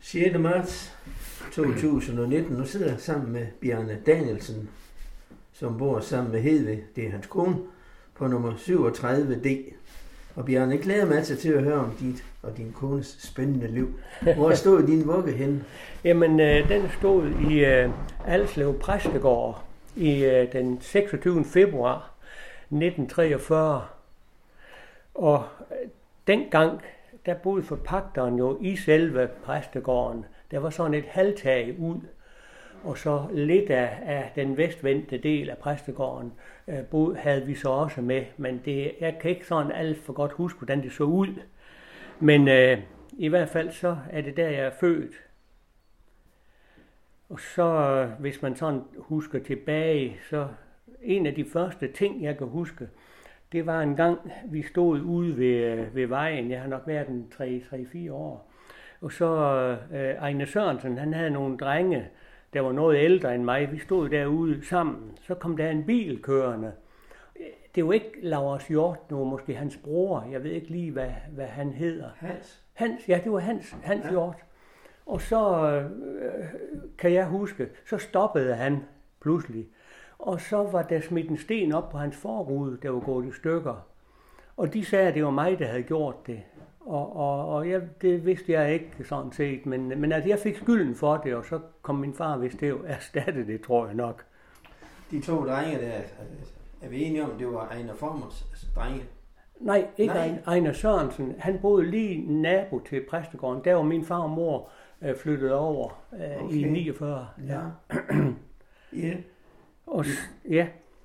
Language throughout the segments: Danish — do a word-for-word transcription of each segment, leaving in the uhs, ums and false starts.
sjette marts to tusind nitten. Nu sidder jeg sammen med Bjarne Danielsen, som bor sammen med Hedvig, det er hans kone, på nummer syvogtredive D. Og Bjarne, jeg glæder mig altså til at høre om dit og din kones spændende liv. Hvor stod din vugge henne? Jamen, øh, den stod i øh, Alslev Præstegård i øh, den seksogtyvende februar nitten treogfyrre. Og øh, dengang, der boede forpagteren jo i selve præstegården. Der var sådan et halvtag ud, og så lidt af, af den vestvendte del af præstegården øh, bod, havde vi så også med. Men det, jeg kan ikke sådan alt for godt huske, hvordan det så ud. Men øh, i hvert fald så er det der, jeg er født. Og så, hvis man sådan husker tilbage, så en af de første ting, jeg kan huske, det var en gang, vi stod ude ved, ved vejen. Jeg har nok været en tre fire år. Og så øh, Ejne Sørensen, han havde nogle drenge, der var noget ældre end mig. Vi stod derude sammen. Så kom der en bil kørende. Det var ikke Laurits Hjort, nu måske hans bror. Jeg ved ikke lige, hvad, hvad han hedder. Hans? Hans, ja, det var Hans, Hans ja. Hjort. Og så øh, kan jeg huske, så stoppede han pludselig. Og så var der smidt en sten op på hans forrude, der var gået i stykker. Og de sagde, at det var mig, der havde gjort det. Og, og, og jeg, det vidste jeg ikke sådan set, men, men altså, jeg fik skylden for det, og så kom min far, hvis det jo erstattede det, tror jeg nok. De to drenge der, er vi enige om, det var Ejner Formers drenge? Nej, ikke Nej. Ejner Sørensen. Han boede lige nabo til præstegården. Der var min far og mor øh, flyttet over øh, okay. i niogfyrre. Ja. Ja. Og ja,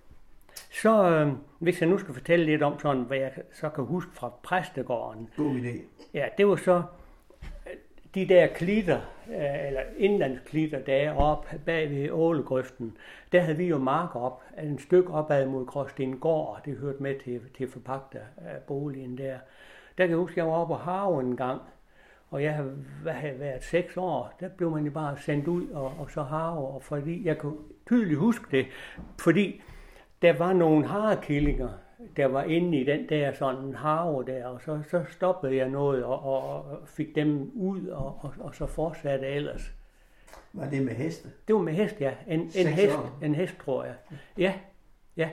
så øh, hvis jeg nu skal fortælle lidt om sådan, hvad jeg så kan huske fra præstegården. God idé. Ja, det var så de der klitter, øh, eller indlandsklitter, der er oppe bag ved Ålegrøften. Der havde vi jo marker op, en stykke opad mod Gråstengård. Det hørte med til, til forpagterboligen der. Der kan jeg huske, at jeg var oppe på haven en gang. Og jeg havde været seks år, der blev man jo bare sendt ud og, og så harve, og fordi jeg kunne tydeligt huske det, fordi der var nogle harekillinger, der var inde i den der sådan harve der, og så, så stoppede jeg noget og, og, og fik dem ud, og, og, og så fortsatte ellers. Var det med heste? Det var med hest, ja. En, en, hest, en hest, tror jeg. Ja, ja.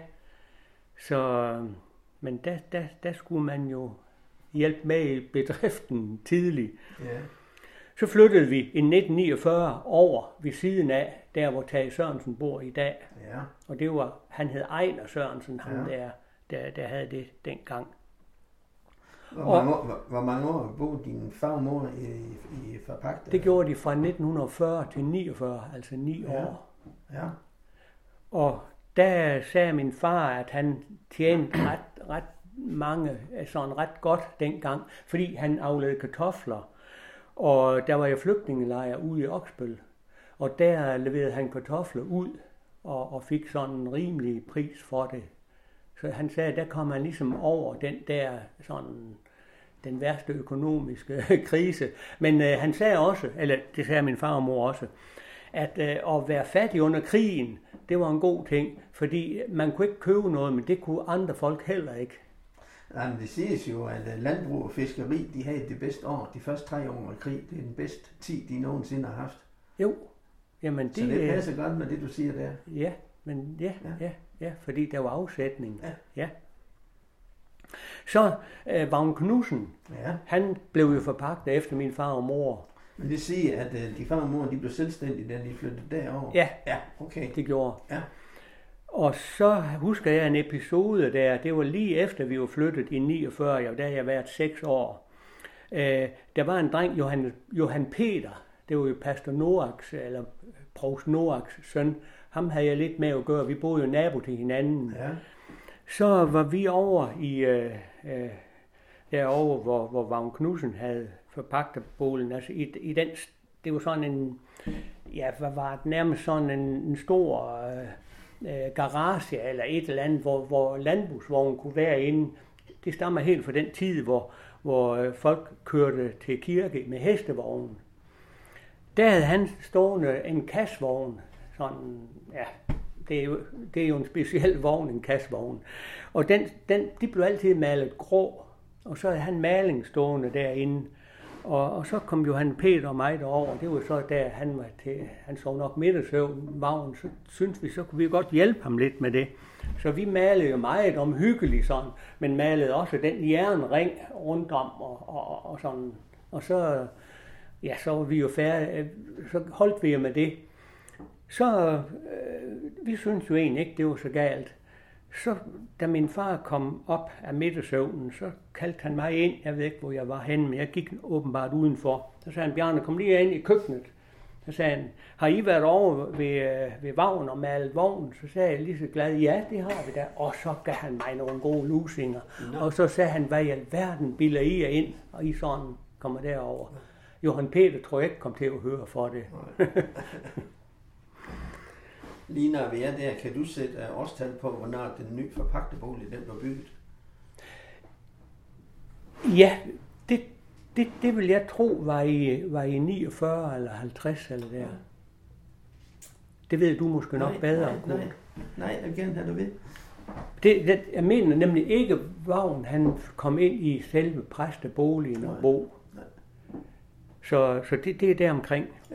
Så, men der, der, der skulle man jo hjælpe med i bedriften tidligt. Ja. Så flyttede vi i nitten niogfyrre over ved siden af, der hvor Tage Sørensen bor i dag. Ja. Og det var, han hed Ejner Sørensen, ham ja. der, der, der havde det dengang. Hvor mange, år, hvor, hvor mange år boede din far og mor i, i forpagter? Det gjorde de fra nitten fyrre til niogfyrre, altså ni ja. år. Ja. Og der sagde min far, at han tjente ret, ret mange, sådan ret godt dengang, fordi han afledte kartofler. Og der var jo flygtningelejre ude i Oksbøl, og der leverede han kartofler ud og, og fik sådan en rimelig pris for det. Så han sagde, at der kom han ligesom over den der sådan den værste økonomiske krise. Men øh, han sagde også, eller det sagde min far og mor også, at øh, at være fattig under krigen, det var en god ting, fordi man kunne ikke købe noget, men det kunne andre folk heller ikke. Jamen, det siges jo, at landbrug og fiskeri, de havde det bedste år. De første tre år af krig, det er den bedste tid, de nogensinde har haft. Jo, jamen det... Så det passer godt med det, du siger der. Ja, men ja, ja, ja, ja fordi der var afsætning. Ja. Ja. Så øh, Vagn Knudsen, ja. han blev jo forpagtet efter min far og mor. Men det siger, at øh, de far og mor, de blev selvstændige, da de flyttede derover. Ja, ja, okay. Det gjorde. Ja. Og så husker jeg en episode der, det var lige efter vi var flyttet i niogfyrre, ja, der havde jeg været seks år. Øh, der var en dreng, Johan, Johan Peter, det var jo pastor Noaks, eller provst Noaks søn. Ham havde jeg lidt med at gøre, vi boede jo nabo til hinanden. Ja. Så var vi over i, øh, øh, derovre, hvor, hvor Vagn Knudsen havde forpagtet boligen. Altså i, i den, det var sådan en, ja, hvad var det, nærmest sådan en, en stor... Øh, garage eller et eller andet, hvor, hvor landbrugsvognen kunne være inde. Det stammer helt fra den tid, hvor, hvor folk kørte til kirke med hestevognen. Der havde han stående en kasvogn. Sådan, ja, det er, jo, det er jo en speciel vogn, en kasvogn. Og den, den, de blev altid malet grå, og så havde han maling stående derinde. Og, og så kom Johan Peter og mig derover. Det var så der, han var til, han sov nok middagssøvn, vagn. Så syntes vi, så kunne vi godt hjælpe ham lidt med det. Så vi malede jo meget omhyggeligt sådan, men malede også den jernring rundt om og, og, og sådan. Og så, ja, så var vi jo færdige, så holdt vi jo med det. Så, øh, vi syntes jo egentlig ikke, det var så galt. Så, da min far kom op af middagssøvnen, så kaldte han mig ind. Jeg ved ikke, hvor jeg var henne, men jeg gik åbenbart udenfor. Så sagde han, Bjarne, kom lige ind i køkkenet. Så sagde han, har I været over ved, ved vagn og malet vognen? Så sagde jeg lige så glad, ja, det har vi da. Og så gav han mig nogle gode lusinger. No. Og så sagde han, hvad i alverden bilder I jer ind, og I sådan kommer derover. No. Johan Peter tror jeg ikke kom til at høre for det. Lige når vi er der, kan du sætte årstal på, hvornår den nye forpagte bolig den blev bygget? Ja, det, det, det vil jeg tro var i, var i niogfyrre eller halvtreds eller der. Det ved du måske nok nej, bedre. Nej, nej, nej, jeg vil gerne have du ved. Det, det, jeg mener nemlig ikke, Vagn han kom ind i selve præsteboligen og bo. Nej. Så, så det, det er der omkring. Ja.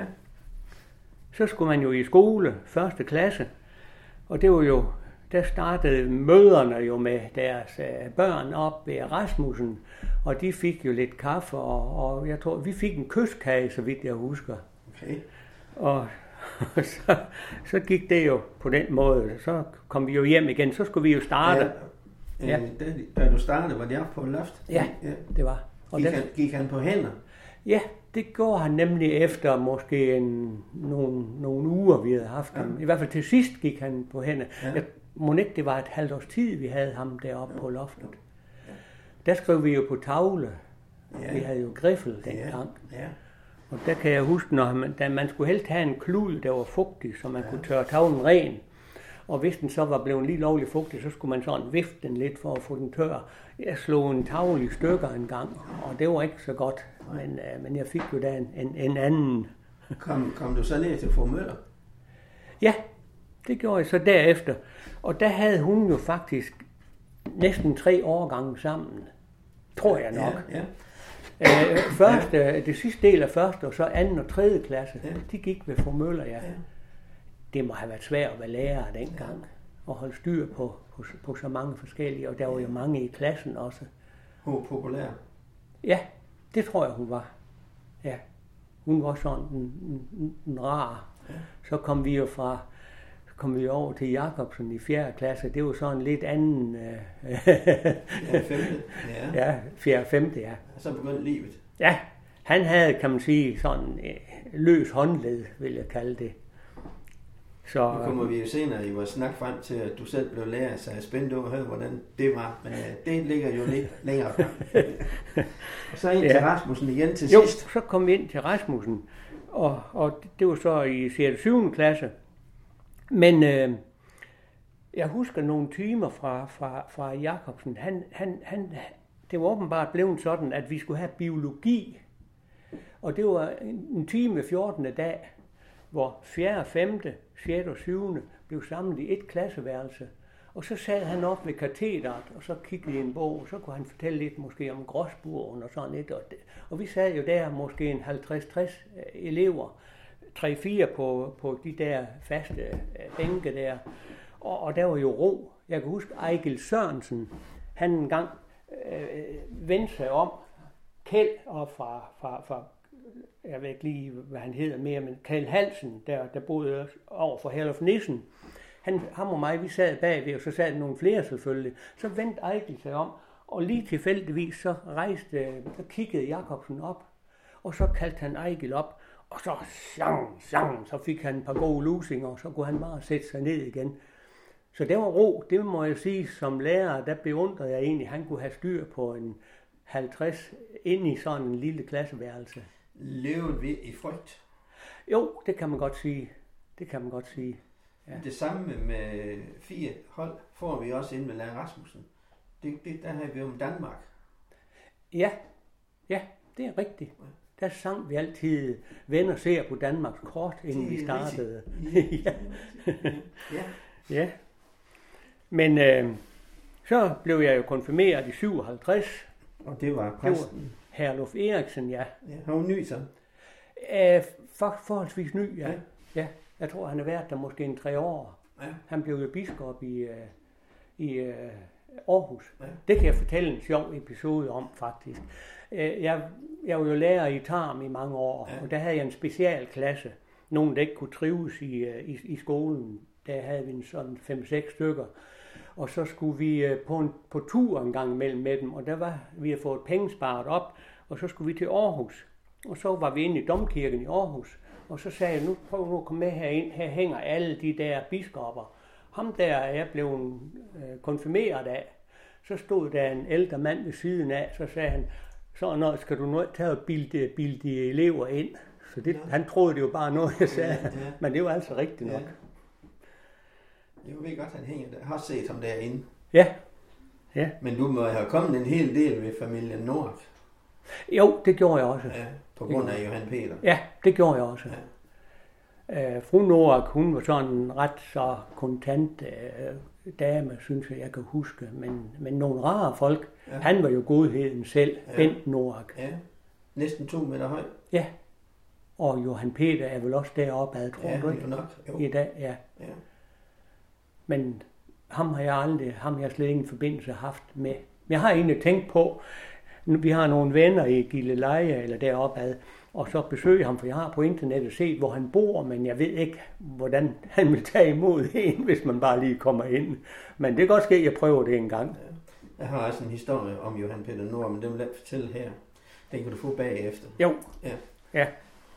Så skulle man jo i skole, første klasse, og det var jo, der startede mødrene jo med deres øh, børn op ved Rasmussen, og de fik jo lidt kaffe, og, og jeg tror, vi fik en kyskage, så vidt jeg husker. Okay. Og så, så gik det jo på den måde, så kom vi jo hjem igen, så skulle vi jo starte. Ja, ja. Da, da du startede, var det oppe på loft? Ja, ja, det var. Og gik, der, han, gik han på hænder? Ja, det går han nemlig efter måske en, nogle, nogle uger, vi havde haft ja. ham. I hvert fald til sidst gik han på hænder. Ja. Jeg må ikke, det var et halvt års tid, vi havde ham deroppe ja. på loftet. Ja. Der skrev vi jo på tavle. Ja. Vi havde jo griffel dengang. Ja. Ja. Og der kan jeg huske, når man, da man skulle helst have en klud, der var fugtig, så man ja. kunne tørre tavlen ren. Og hvis den så var blevet lige lovligt fugtig, så skulle man sådan vifte den lidt for at få den tør. Jeg slog en tavle i stykker en gang, og det var ikke så godt. Men, øh, men jeg fik jo da en, en, en anden. Kom, kom du så ned til fru Møller? Ja, det gjorde jeg så derefter. Og der havde hun jo faktisk næsten tre årgange sammen. Tror jeg nok. Ja, ja. Øh, første, ja. Det sidste del af første, og så anden og tredje klasse, ja. de gik ved fru Møller, ja. ja. Det må have været svært at være lærer dengang, og holde styr på, på, på så mange forskellige, og der var jo mange i klassen også. Hun var populær? Ja, det tror jeg, hun var. Ja, hun var sådan en, en, en rar. Ja. Så kom vi jo fra, kom vi over til Jacobsen i fjerde klasse. Det var sådan lidt anden... Øh, ja, femte. Ja, ja fjerde femte, ja. Så begyndte livet. Ja, han havde, kan man sige, sådan øh, løs håndled, vil jeg kalde det. Så, nu kommer vi jo senere i vores snak frem til, at du selv blev lærer, så jeg er spændt over at høre, hvordan det var. Men uh, det ligger jo lidt længere frem. Og så ind ja. til Rasmussen igen til jo, sidst. Så kom vi ind til Rasmussen, og, og det var så i sjette syvende klasse. Men øh, jeg husker nogle timer fra, fra, fra Jacobsen. Han, han, han, det var åbenbart blevet sådan, at vi skulle have biologi. Og det var en, en time fjortende dag, hvor fjerde, femte, sjette og syvende blev samlet i et klasseværelse. Og så sad han op ved katedret, og så kiggede i en bog, og så kunne han fortælle lidt måske om gråsburen og sådan lidt. Og, det, og vi sad jo der måske en halvtreds til tres elever, tre fire på, på de der faste bænke der. Og, og der var jo ro. Jeg kan huske Ejgil Sørensen, han en gang øh, vendte sig om, Kjeld op fra, fra, fra jeg ved ikke lige, hvad han hedder mere, men Kjeld Hansen, der, der boede over for Herluf Nissen, han, ham og mig, vi sad bagved, og så sad der nogle flere selvfølgelig. Så vendte Ejgil sig om, og lige tilfældigvis så rejste, så kiggede Jacobsen op, og så kaldte han Ejgil op, og så sjang, sjang, så fik han et par gode lusinger, og så kunne han bare sætte sig ned igen. Så det var ro, det må jeg sige, som lærer, der beundrede jeg egentlig, han kunne have styr på en halvtreds ind i sådan en lille klasseværelse. Levede vi i frygt? Jo, det kan man godt sige. Det kan man godt sige. Ja. Det samme med fire hold får vi også ind med Lærer Rasmussen. Det, det, der har vi om Danmark. Ja, ja, det er rigtigt. Der sang vi altid venner ser på Danmarks kort, inden vi startede. ja. ja. ja. Men øh, så blev jeg jo konfirmeret i syvoghalvtreds. Og det var præsten? Herluf Eriksen, ja. Ja, har hun ny så? Æh, for, forholdsvis ny, ja. Ja. ja. Jeg tror, han har været der måske en tre år. Ja. Han blev jo biskop i, uh, i uh, Aarhus. Ja. Det kan jeg fortælle en sjov episode om, faktisk. Uh, jeg, jeg var jo lærer i Tarm i mange år, ja. Og der havde jeg en specialklasse. Nogen, der ikke kunne trives i, uh, i, i skolen. Der havde vi en sådan fem seks stykker. Og så skulle vi uh, på, en, på tur en gang imellem med dem, og der var vi havde fået penge sparet op, og så skulle vi til Aarhus. Og så var vi inde i Domkirken i Aarhus, og så sagde jeg, nu prøv nu at komme med herind, her hænger alle de der biskopper. Ham der er jeg blevet øh, konfirmeret af. Så stod der en ældre mand ved siden af, så sagde han, så når skal du nu tage og bilde, bilde de elever ind. Så det, ja. Han troede det jo bare noget, jeg sagde, ja, ja. Men det var altså rigtigt nok. Ja. Jeg ved godt, han hænger der. Jeg har set ham derinde. Ja. Ja. Men du må have kommet en hel del ved familien Nord. Jo, det gjorde jeg også. Ja, på grund af Johan Peter. Ja, det gjorde jeg også. Ja. Uh, fru Norak, hun var sådan en ret så kontant uh, dame, synes jeg, jeg kan huske. Men, men nogle rare folk. Ja. Han var jo godheden selv, ja. Bent Norak. Ja, næsten to meter høj. Ja, og Johan Peter er vel også deroppe ad, tror ja, du ikke? nok. Jo. I dag, ja. Ja. Men ham har jeg aldrig, ham har jeg slet ingen forbindelse haft med. Men jeg har egentlig tænkt på, vi har nogle venner i Gilleleje eller deroppe ad, og så besøger ham, for jeg har på internettet set, hvor han bor, men jeg ved ikke, hvordan han vil tage imod en, hvis man bare lige kommer ind. Men det kan godt ske, at jeg prøver det en gang. Ja. Jeg har også en historie om Johan Peter Nord, men det vil jeg fortælle her. Den kan du få bagefter. Jo, ja. ja.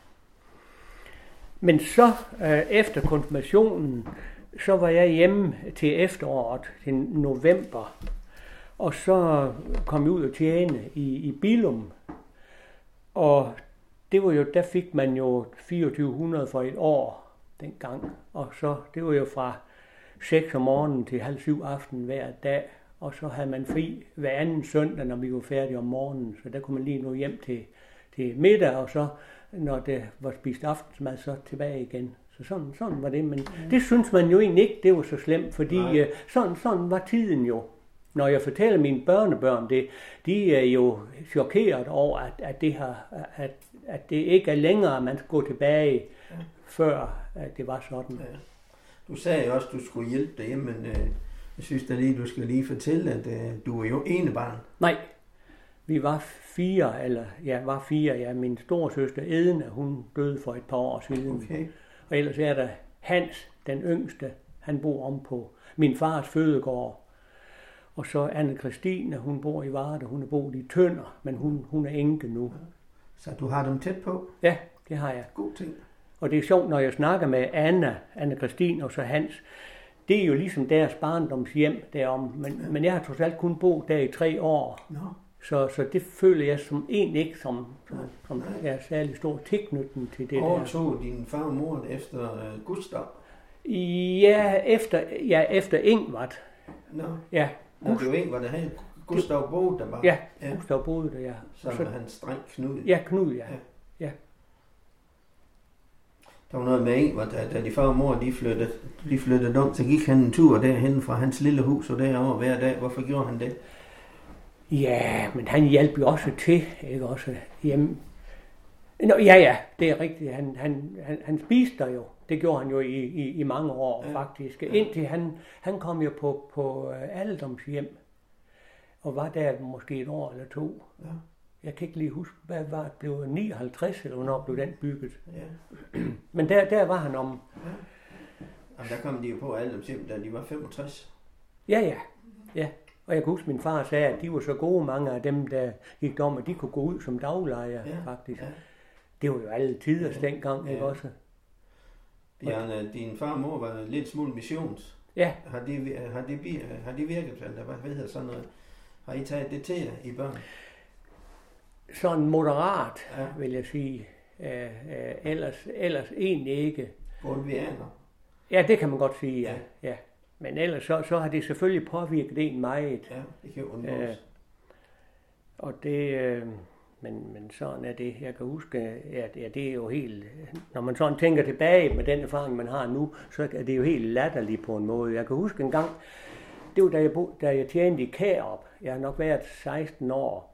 Men så øh, efter konfirmationen, så var jeg hjemme til efteråret, til november, og så kom jeg ud og tjene i, i Billum. Og det var jo, der fik man jo fireogtyve hundrede for et år dengang. Og så, det var jo fra seks om morgenen til halv syv aften hver dag. Og så havde man fri hver anden søndag, når vi var færdige om morgenen. Så der kunne man lige nå hjem til, til middag, og så når det var spist aftensmad, så tilbage igen. Så sådan, sådan var det. Men ja. Det synes man jo egentlig ikke, det var så slemt, fordi uh, sådan, sådan var tiden jo. Når jeg fortæller mine børnebørn det, de er jo chokeret over, at, at, det, har, at, at det ikke er længere, at man skal gå tilbage, ja. Før at det var sådan. Ja. Du sagde jo også, at du skulle hjælpe derhjemme, men øh, jeg synes da lige, du skal lige fortælle, at øh, du er jo enebarn. Nej, vi var fire, eller ja, var fire. Ja, min storesøster Edne, hun døde for et par år siden. Okay. Og ellers er der Hans, den yngste, han bor om på min fars fødegård. Og så Anne Christine, hun bor i Varde, hun er boet i Tønder, men hun, hun er enke nu. Så du har dem tæt på? Ja, det har jeg. God ting. Og det er sjovt, når jeg snakker med Anna, Anne Christine og så Hans. Det er jo ligesom deres barndomshjem derom, men, ja. men jeg har trods alt kun boet der i tre år. No. Så, så det føler jeg som egentlig ikke som, som, som jeg er særlig stor tilknytning til det. Overtog der. Din far og mor efter uh, Gustav? Ja, efter, ja, efter Ingvard. No. Ja. Nå, det var Ingvard, der havde Gustav boede der bare? Ja, ja. Gustav boede der, ja. Sammen med hans dreng Knud? Ja, Knud, ja. ja. ja. Der var noget med Ingvard, da, da de far og mor de flyttede, de flyttede om, så gik han en tur derhen fra hans lille hus og derovre hver dag. Hvorfor gjorde han det? Ja, men han hjalp jo også til, ikke også hjemme. Nå, ja, ja, det er rigtigt. Han, han, han, han spiste der jo. Det gjorde han jo i, i, i mange år, ja. Faktisk. Indtil han, han kom jo på, på alderdomshjem og var der måske et år eller to. Ja. Jeg kan ikke lige huske, hvad var det? Blev nioghalvtreds, eller hvornår blev den bygget? Ja. Men der, der var han om... Ja. Jamen, der kom de jo på alderdomshjem, da de var femogtres. Ja, ja. Ja. Og jeg kan huske, min far sagde, at de var så gode, mange af dem, der gik om, at de kunne gå ud som daglejere, ja. Faktisk. Ja. Det var jo alle tiders ja. Dengang, ikke ja. Også? Bjarne, din far og mor var lidt smule missions. Ja. Har de, har de, har de virket, eller hvad hedder sådan noget? Har I taget det til i børn? Sådan moderat, ja. Vil jeg sige. Æh, øh, ellers, ellers egentlig ikke. Grundvianer? Ja, det kan man godt sige, ja. Ja. Ja. Men ellers så, så har det selvfølgelig påvirket en meget. Ja, det kan jo undgås. Øh, og det... Øh, Men, men sådan er det. Jeg kan huske, at ja, det er jo helt... Når man sådan tænker tilbage med den erfaring, man har nu, så er det jo helt latterligt på en måde. Jeg kan huske en gang, det var da jeg, bo, da jeg tjente i Kærup. Jeg har nok været seksten år.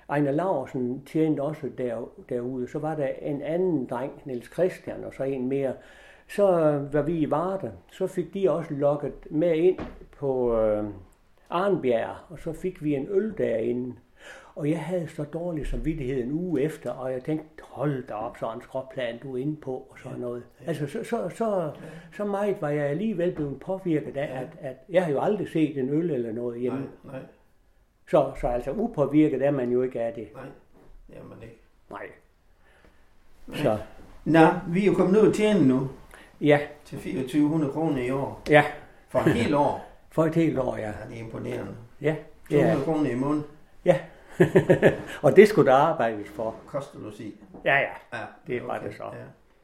Ejner Laursen tjente også der, derude. Så var der en anden dreng, Niels Christian, og så en mere. Så var vi i Varde. Så fik de også lukket med ind på øh, Arnbjerg, og så fik vi en øl derinde. Og jeg havde så dårlig samvittighed en uge efter, og jeg tænkte, hold da op, så en skråplan du er inde på, og sådan noget. Ja, ja. Altså, så, så, så, så meget var jeg alligevel blevet påvirket af, ja. at, at jeg har jo aldrig set en øl eller noget hjemme. Nej, nej. Så, så altså upåvirket er man jo ikke af det. Nej, det er man ikke. Nej. nej. Så. Nå, vi er jo kommet ud at tjene nu. Ja. Til fireogtyve hundrede kroner i år. Ja. For et helt år. For et helt år, ja. Ja, det er imponerende. Ja. to hundrede kroner i måneden. Ja. Og det skulle der arbejdes for. Koster du sige? Ja, ja. Ja, det var okay. det så. Ja.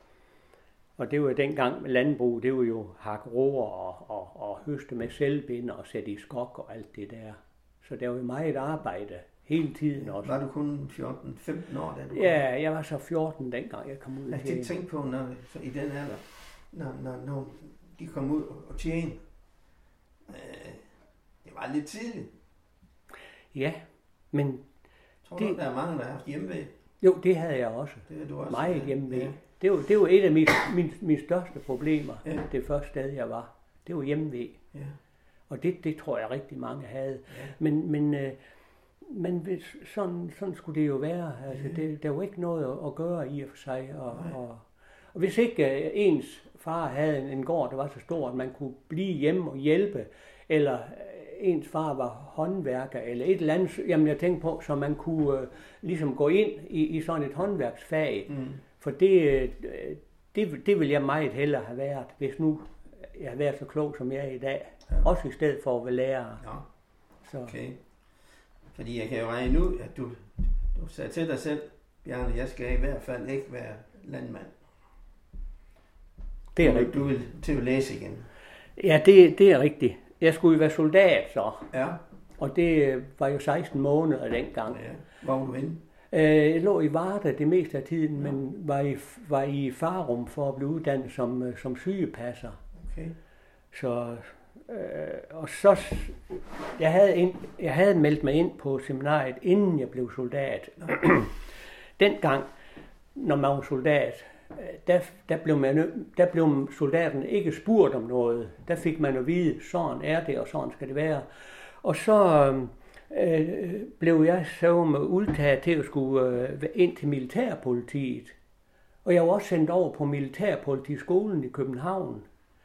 Og det var dengang med landbrug, det var jo hakke roer og, og, og høste med selvbinder og sætte i skok og alt det der. Så der var jo meget arbejde hele tiden også. Var du kun fjorten femten år, da du kom? Ja, jeg var så fjorten dengang jeg kom ud. Jeg har tænkt på, når så i den alder, når, når, når de kom ud og tjene, øh, det var lidt tidligt. Ja, men... Tror du, det, der er mange, der har haft hjemmevæg? Jo, det havde jeg også. Det havde du også. Meget ja. hjemmevæg. Ja. Det var, det var et af mine, mine, mine største problemer, ja. det første sted, jeg var. Det var hjemmevæg. Ja. Og det, det tror jeg rigtig mange havde. Ja. Men, men, øh, men hvis, sådan, sådan skulle det jo være. Altså, ja. det, der var ikke noget at, at gøre i og for sig. Og, og, og hvis ikke uh, ens far havde en, en gård, der var så stor, at man kunne blive hjemme og hjælpe, eller uh, ens far var håndværker, eller et eller andet, jamen jeg tænkte på, så man kunne uh, ligesom gå ind i, i sådan et håndværksfag. Mm. For det, uh, det, det ville jeg meget hellere have været, hvis nu jeg har været så klog, som jeg er i dag. Ja. Også i stedet for at være lærer. Ja. Så. Okay. Fordi jeg kan jo regne ud, at du, du sagde til dig selv, Bjarne, jeg skal i hvert fald ikke være landmand. Det er du, rigtigt. Du vil til at læse igen. Ja, det, det er rigtigt. Jeg skulle jo være soldat så. Ja. Og det var jo seksten måneder dengang. Ja. Hvor var du henne? Jeg lå i Varde det meste af tiden, ja. men var i, var i Farum for at blive uddannet som, som sygepasser. Okay. Så, øh, og så, jeg havde, ind, jeg havde meldt mig ind på seminariet, inden jeg blev soldat. Dengang, når man var soldat, der, der, blev man, der blev soldaten ikke spurgt om noget. Der fik man at vide, sådan er det, og sådan skal det være. Og så øh, blev jeg så med udtaget til at skulle øh, ind til militærpolitiet. Og jeg var også sendt over på militærpolitiskolen i København.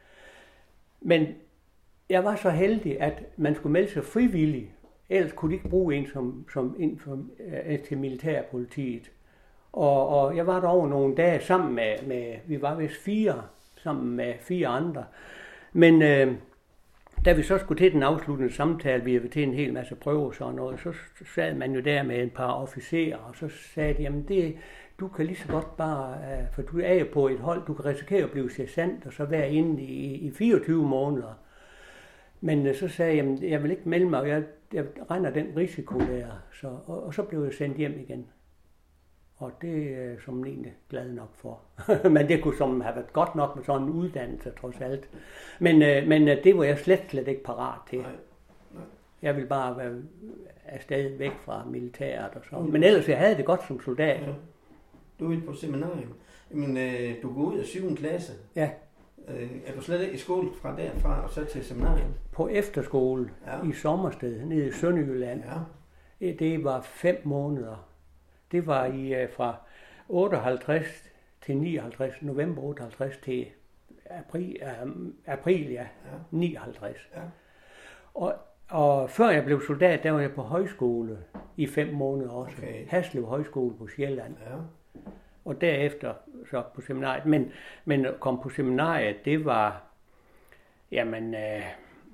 Men jeg var så heldig, at man skulle melde sig frivillig. Ellers kunne de ikke bruge en som, som ind for, øh, til militærpolitiet. Og, og jeg var der over nogle dage sammen med, med vi var vist fire, sammen med fire andre. Men øh, da vi så skulle til den afsluttende samtale, vi havde til en hel masse prøver og sådan noget, så sad man jo der med et par officerer, og så sagde de, jamen det, du kan lige så godt bare, for du er jo på et hold, du kan risikere at blive sergeant, og så være inde i, i fireogtyve måneder. Men så sagde jeg, jamen jeg vil ikke melde mig, og jeg, jeg regner den risiko der, så, og, og så blev jeg sendt hjem igen. Og det er jeg som egentlig glad nok for. Men det kunne som have været godt nok med sådan en uddannelse, trods alt. Men, øh, men det var jeg slet, slet ikke parat til. Nej. Nej. Jeg ville bare være afsted væk fra militæret og sådan. Men ellers, jeg havde det godt som soldat. Ja. Du ville på seminarium. Men øh, du går ud af syvende klasse. Ja. Øh, er du slet ikke i skole fra derfra og så til seminarium? På efterskole ja. I Sommersted, nede i Sønderjylland. Ja. Det var fem måneder. Det var i fra otteoghalvtreds til nioghalvtreds, november otteoghalvtreds til april, øh, april ja, ja. nioghalvtreds. Ja. Og, og før jeg blev soldat, der var jeg på højskole i fem måneder også. Okay. Haslev Højskole på Sjælland. Ja. Og derefter så på seminariet. Men, men at komme på seminariet, det var, jamen, øh,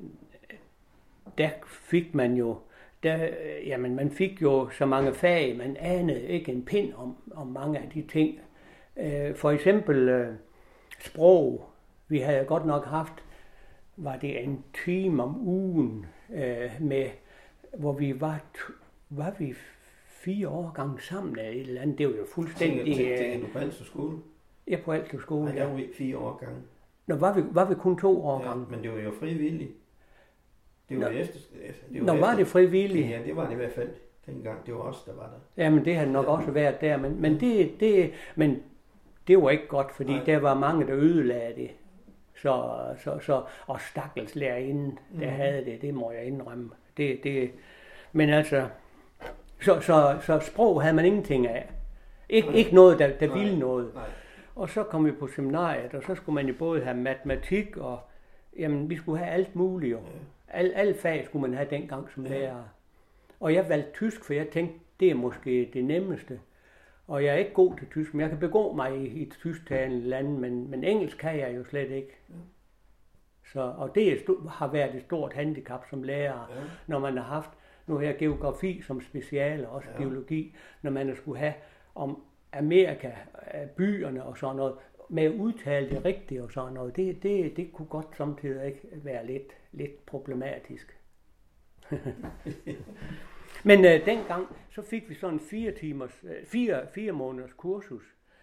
der fik man jo, Der, jamen, man fik jo så mange fag, man anede ikke en pind om, om mange af de ting. Øh, for eksempel øh, sprog. Vi havde godt nok haft, var det en time om ugen, øh, med, hvor vi var, var vi fire år gange sammen af et eller andet. Det var jo fuldstændig... Tænker du på Alslev skole? Ja, på Alslev skole. Nej, der var vi fire år gange. Nå, var vi, var vi kun to år gange? Ja, men det var jo frivilligt. Det var Nå, efter, det var Nå efter. var det frivilligt? Ja, det var det i hvert fald. dengang. Det var os, der var der. Jamen, det har nok ja. også været der, men, men, det, det, men det var ikke godt, fordi Nej. der var mange, der ødelagde det. Så, så, så, og stakkels lærerinden, der mm. havde det, det må jeg indrømme. Det, det, men altså, så, så, så sprog havde man ingenting af. Ik, ikke noget, der, der ville noget. Nej. Og så kom vi på seminariet, og så skulle man jo både have matematik, og jamen, vi skulle have alt muligt. Jo. Al, alle fag skulle man have dengang som lærer. Og jeg valgte tysk, for jeg tænkte, det er måske det nemmeste. Og jeg er ikke god til tysk, men jeg kan begå mig i et tysktalende land, men, men engelsk kan jeg jo slet ikke. Ja. Så, og det er, har været et stort handicap som lærer, ja. når man har haft nu her geografi som speciale, også ja. biologi, når man skulle have om Amerika, byerne og sådan noget, med at udtale det rigtigt og sådan noget, det, det, det kunne godt samtidig ikke være lidt, lidt problematisk. Men øh, dengang, så fik vi sådan fire timers, øh, fire, fire måneders kursus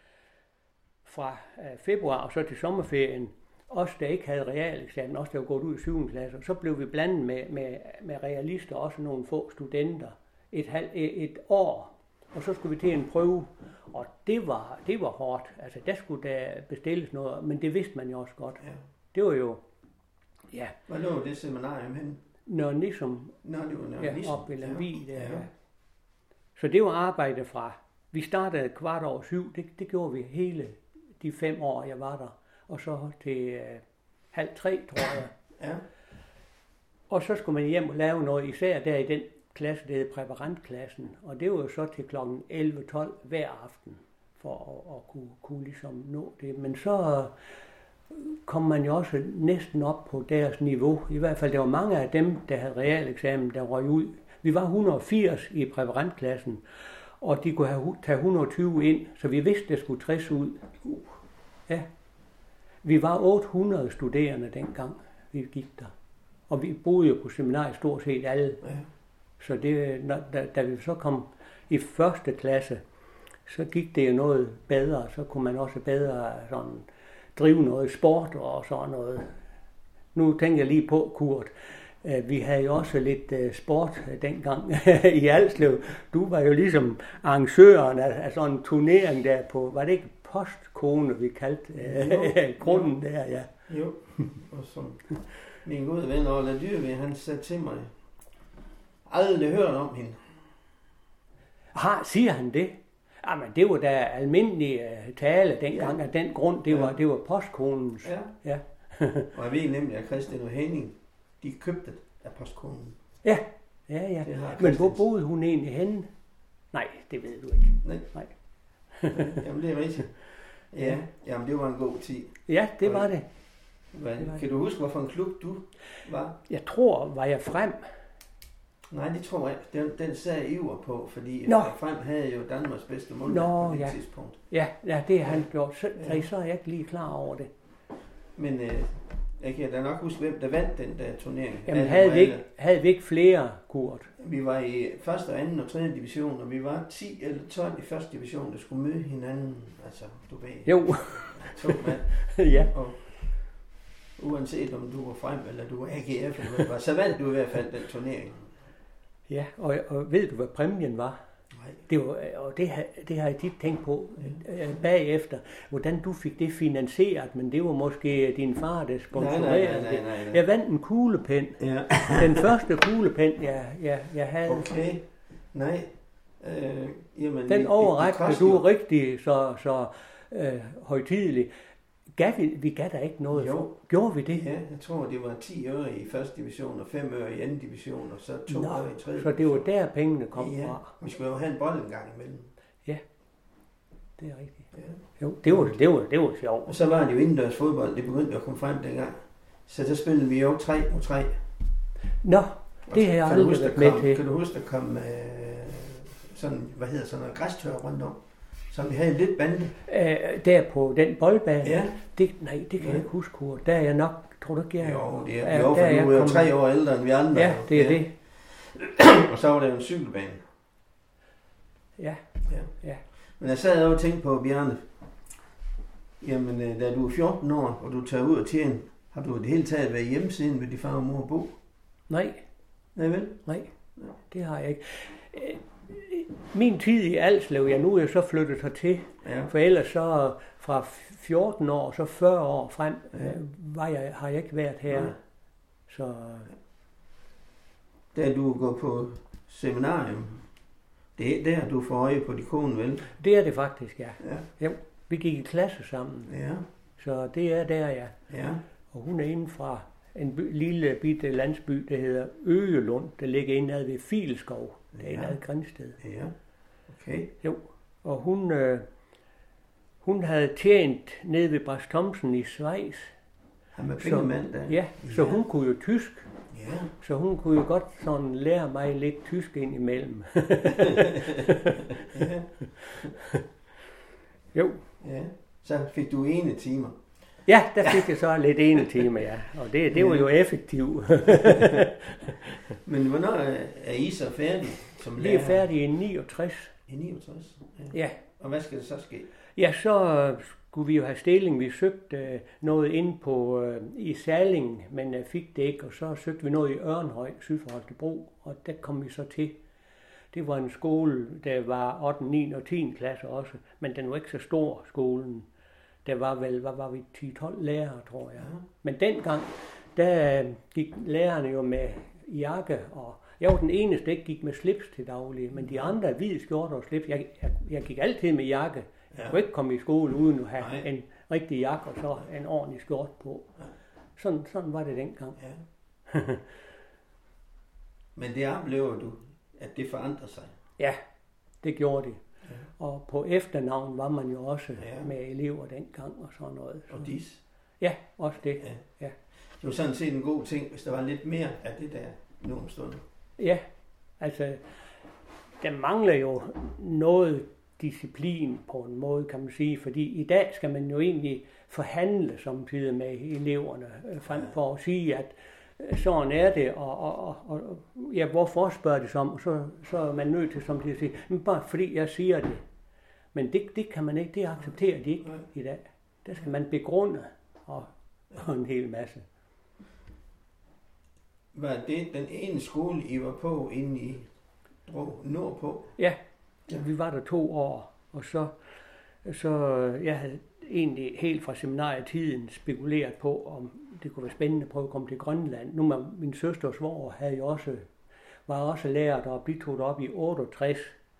fra øh, februar og så til sommerferien. Os, der ikke havde realeksamen, os, der var gået ud i syvende klasse, så blev vi blandet med, med, med realister, også nogle få studenter, et, halv, et år. Og så skulle vi til en prøve, og det var, det var hårdt. Altså, der skulle der bestilles noget, men det vidste man jo også godt. Ja. Det var jo, ja. Hvad lå det seminarium hen? Nørre Nissum. Nå, det var Nørre ja, Nissum. op i Lemvig der, ja. ja. Så det var arbejde fra, vi startede kvart over syv, det, det gjorde vi hele de fem år, jeg var der. Og så til øh, halv tre, tror jeg. Ja. Og så skulle man hjem og lave noget, især der i den klasse, der hed præparantklassen. Og det var jo så til klokken elleve tolv hver aften, for at, at kunne, kunne ligesom nå det. Men så kom man jo også næsten op på deres niveau. I hvert fald, der var mange af dem, der havde realeksamen, der røg ud. Vi var et hundrede og firs i præparantklassen, og de kunne have tage et hundrede og tyve ind, så vi vidste, der skulle tres ud. Uh. Ja. Vi var otte hundrede studerende dengang, vi gik der. Og vi boede jo på seminariet stort set alle. Ja. Så det, når, da, da vi så kom i første klasse, så gik det jo noget bedre. Så kunne man også bedre sådan, drive noget sport og sådan noget. Nu tænker jeg lige på, Kurt, vi havde jo også lidt sport dengang i Alslev. Du var jo ligesom arrangøren af, af sådan en turnering der på, var det ikke Postkone, vi kaldte øh, grunden jo. Der, ja. Jo, og som min gode ven Orla Dyrvig, han sagde til mig, aldrig hørt om hende. Har, siger han det? Jamen, det var da almindelig uh, tale dengang, ja. Af den grund, det ja. var, det var Postkonens. Ja. Ja. Og jeg ved nemlig, at Christian og Henning, de købte det af Postkonen. Ja, ja, ja. Men hvor boede hun egentlig henne? Nej, det ved du ikke. Nej. Nej. Jamen, det er rigtigt. Ja, jamen det var en god tid. Ja, det var det. Hvad, det var kan du huske, hvorfor en klub du var? Jeg tror, var jeg frem? Nej, det tror jeg ikke. Den, den sagde Iver på, fordi Nå. Frem havde jo Danmarks bedste målmand på det ja. tidspunkt. Ja, ja, det har han gjort. Så, ja. så er jeg ikke lige klar over det. Men øh, jeg kan da nok huske, hvem der vandt den der turnering. Jamen havde vi, ikke, havde vi ikke flere, Kurt? Vi var i første, anden og tredje division, og vi var ti eller tolv i første division, der skulle møde hinanden. Altså, du ved. Jo. To mand. Ja. Og uanset om du var Frem, eller du var A G F, eller hvad, så vandt du i hvert fald den turnering. Ja, og, og ved du, hvad præmien var? Nej. Det var, og det har, det har jeg tit tænkt på øh, bagefter, hvordan du fik det finansieret, men det var måske din far, der sponsorerede nej, nej, nej, nej, nej. Jeg vandt en kuglepen. Ja. Den første kuglepen, jeg, jeg, jeg havde. Okay, nej. Øh, jamen, den overrækkede du rigtig så, så øh, højtideligt. Gav vi, vi gav der ikke noget jo. For. Gjorde vi det? Ja, jeg tror, det var ti øre i første division, og fem øre i anden division, og så to Nå, øre i tredje så det var der pengene kom ja, fra? Vi skulle jo have en bold en gang imellem. Ja, det er rigtigt. Ja. Jo, det var, det var, det var sjovt. Og så var det jo indendørs fodbold, det begyndte at komme frem dengang. Så der spillede vi jo tre mod tre. Nå, det har jeg aldrig været med til. Kan du huske, der kom øh, sådan, hvad hedder sådan noget, græstør rundt om? Som vi havde lidt bande. Æh, der på den boldbane? Ja. Det, nej, det kan ja. jeg ikke huske, Kurt. Der er jeg nok, tror du ikke, jeg Jo, det er, jo, for du er jo tre år ældre end vi andre. Ja, det er ja. det. Og så var der jo en cykelbane. Ja. ja. ja. Men jeg sad og tænkte på, Bjarne, jamen da du er fjorten år, og du tager ud og tjene, har du i det hele taget været hjemme siden ved din far og mor bo? Nej. Nej vel? Nej, det har jeg ikke. min tid i Alslev, ja, nu er jeg så flyttet hertil. Ja. For ellers så fra fjorten år, så fyrre år frem, ja. øh, var jeg, har jeg ikke været her. Ja. Så... Da du går på seminarium, det er der, du får øje på din kone, vel? Det er det faktisk, ja. Ja. Jo, vi gik i klasse sammen. Ja. Så det er der, ja. Ja. Og hun er inde fra en by, lille bitte landsby, der hedder Øgelund, der ligger indad ved Filskov. Det er Ja. indad Grindsted. Ja, okay. Jo, og hun, øh, hun havde tjent nede ved Bras Thomsen i Schweiz. Han er pengemand der. Ja, så Ja. hun kunne jo tysk. Ja. Så hun kunne jo godt sådan lære mig lidt tysk ind imellem. Ja. Jo. Ja. Så fik du ene timer. Ja, der fik jeg så lidt ene time, ja. Og det, det var jo effektivt. Men hvornår er er I så færdige som Vi lærer? er færdige i niogtres. I niogtres? Ja. Ja. Og hvad skal der så ske? Ja, så skulle vi jo have stilling. Vi søgte øh, noget ind på øh, i Salling, men øh, fik det ikke. Og så søgte vi noget i Ørnhøj, syd for Holstebro, og der kom vi så til. Det var en skole, der var ottende, niende og tiende klasse også, men den var ikke så stor, skolen. Der var vel, hvad var vi, ti tolv lærere, tror jeg. Ja. Men dengang, der gik lærerne jo med jakke, og jeg var den eneste, der ikke gik med slips til daglig, men de andre hvide skjorter og slips. Jeg, jeg, jeg gik altid med jakke. Jeg Ja. kunne ikke komme i skole uden at have Nej. en rigtig jakke og så en ordentlig skjort på. Ja. Sådan, sådan var det dengang. Ja. Men det oplever du, at det forandrer sig. Ja, det gjorde det. Ja. Og på efternavn var man jo også Ja. med elever dengang og sådan noget. Så. Og dis. Ja, også det. Ja. Ja. Det var sådan set en god ting, hvis der var lidt mere af det der nogle stunder. Ja, altså, der mangler jo noget disciplin på en måde, kan man sige, fordi i dag skal man jo egentlig forhandle samtidig med eleverne, øh, frem for at sige, at øh, sådan er det, og, og, og, og ja, hvorfor spørger de så om, og så, så er man nødt til samtidig at sige, men bare fordi jeg siger det. Men det, det kan man ikke, det accepterer de ikke i dag. Der skal man begrunde og, og en hel masse. Var det den ene skole, I var på, inden I drog nordpå? Ja, vi var der to år, og så, så jeg havde egentlig helt fra seminarietiden spekuleret på, om det kunne være spændende at prøve at komme til Grønland. Nu med min søster og svoger havde jo også, var også lærer deroppe, de tog derop i otteogtres.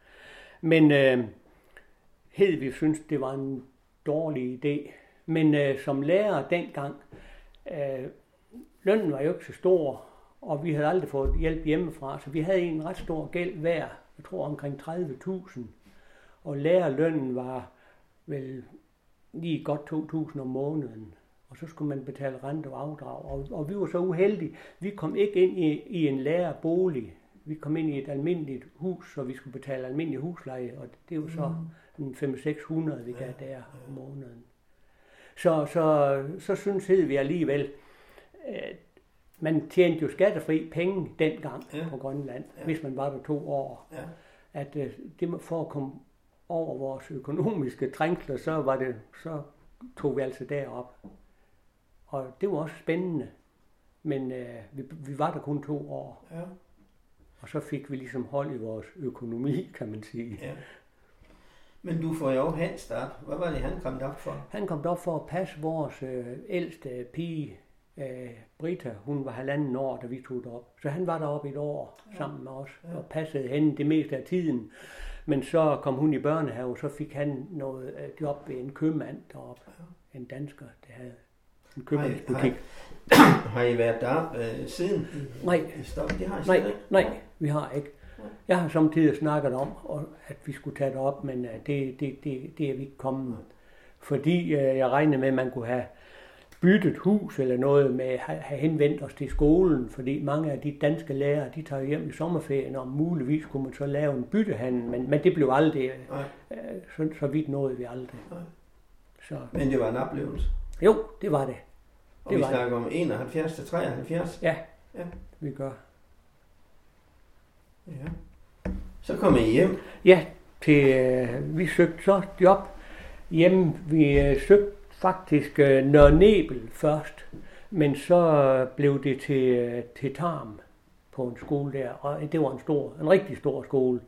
Men øh, Hedvig synes, det var en dårlig idé. Men øh, som lærer dengang, øh, lønnen var jo ikke så stor, og vi havde aldrig fået hjælp hjemmefra, så vi havde en ret stor gæld hver, jeg tror omkring tredive tusind. Og lærerlønnen var vel lige godt to tusind om måneden. Og så skulle man betale rente og afdrag. Og, og vi var så uheldige. Vi kom ikke ind i, i en lærerbolig. Vi kom ind i et almindeligt hus, så vi skulle betale almindelig husleje. Og det er jo så en fem til seks hundrede, vi gav der om måneden. Så, så, så synes vi alligevel, at man tjente jo skattefri penge dengang Ja. på Grønland, Ja. hvis man var der to år. Ja. At øh, det må- for at komme over vores økonomiske trængsler, så var det, så tog vi altså derop. Og det var også spændende. Men øh, vi, vi var der kun to år, Ja. og så fik vi ligesom hold i vores økonomi, kan man sige. Ja. Men du får jo Hans op. Hvad var det, han kom op for? Han kom op for at passe vores øh, ældste pige, øh, Britta. Hun var halvanden år, da vi tog derop. Så han var deroppe et år ja. sammen med os Ja. og passede hende det meste af tiden. Men så kom hun i børnehave, så fik han noget øh, job ved en købmand deroppe. Ja. En dansker, der havde en købmandsbutik. Har I været deroppe øh, siden? Nej. I stop? Det har I Nej, slet ikke? nej, vi har ikke. Jeg har samtidig snakket om, at vi skulle tage det op, men det, det, det, det er vi ikke kommet. Fordi jeg regnede med, at man kunne have byttet hus eller noget med at have henvendt os til skolen, fordi mange af de danske lærere, de tager hjem i sommerferien, og muligvis kunne man så lave en byttehandel, men, men det blev aldrig, så, så vidt nåede vi aldrig. Så. Men det var en oplevelse? Jo, det var det. Og det vi var snakker det. Om enoghalvfjerds til treoghalvfjerds? Ja, ja, vi gør. Ja. Så kom I hjem? Ja, til, øh, vi søgte så job hjemme. Vi øh, søgte faktisk øh, Nørre Nebel først, men så blev det til, øh, til Tarm på en skole der, og det var en stor, en rigtig stor skole.